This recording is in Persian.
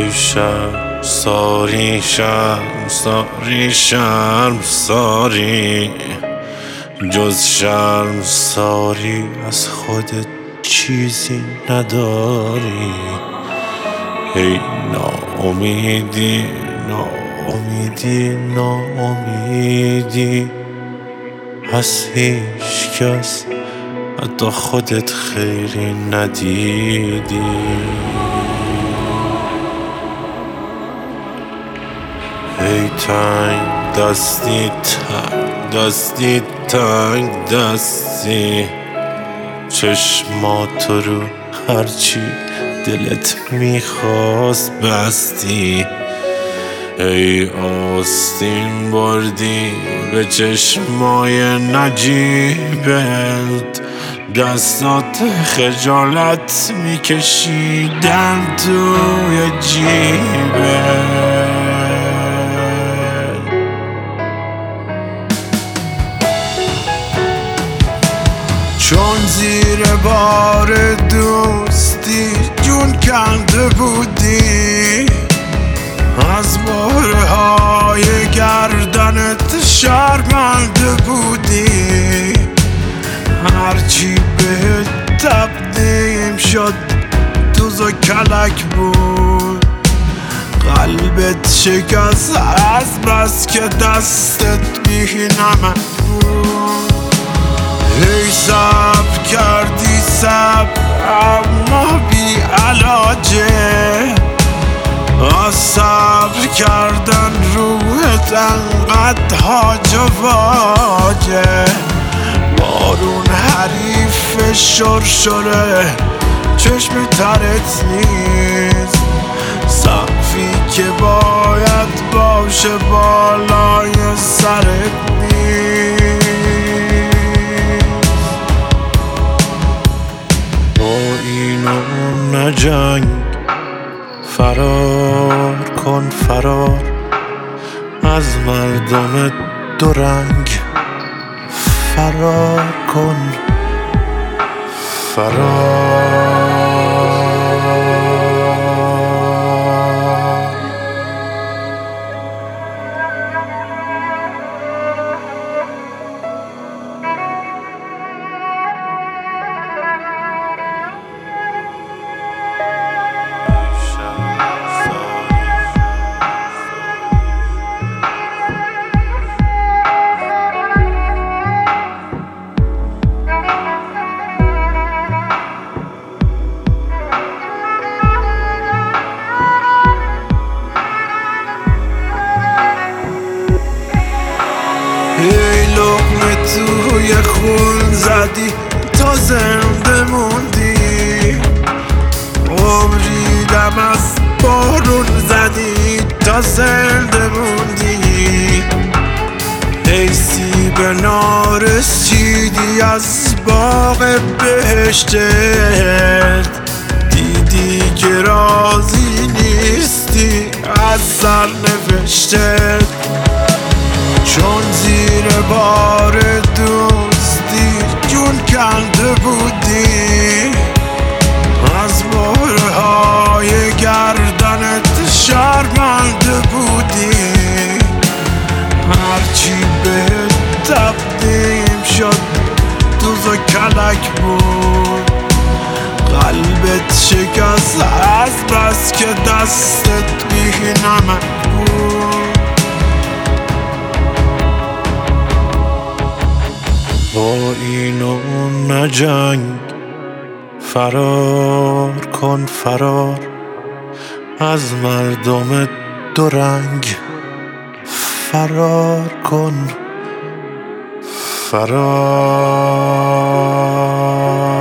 ای شرمساری شرمساری شرمساری، جز شرمساری از خودت چیزی نداری. ای ناامیدی ناامیدی ناامیدی، از هیچ کس حتی خودت خیری ندیدی. ای تنگ دستی تنگ دستی تنگ دستی، چشماتو رو هرچی دلت میخواست بستی. ای آستین بردی به چشمای نجیبت، دستات خجالت میکشیدن توی جیبت. چون زیر بار دوستی جون کنده بودی، از بارهای گردنت شرمنده بودی. هرچی بهت تقدیم شد دوز و کلک بود، قلبت شکست از بس که دستت بی نمک بود. ای صبر کردی صبر اما بی علاجه، از صبر کردن روحت انقدر هاج و واجه. بارون حریف شرشره چشم ترت نیست، سقفی که باید باشه بالای سرت نیست. با اینو نجنگ، فرار کن فرار از مردم دو رنگ، فرار کن فرار. ای لقمه توی خون زدی تا زنده موندی، عمری دم از بارون زدی تا زنده موندی. ای سیب نارسیدی از باغ بهشتت، دیدی که راضی نیستی از سرنوشتت. چون زیر بار دوستی جون کنده بودی، از بارهای گردنت شرمنده بودی. هرچی بهت تقدیم شد دوز و کلک بود، قلبت شکست از بس که دستت بی نمک بود. با اینو نجنگ، فرار کن فرار از مردم دو رنگ، فرار کن فرار.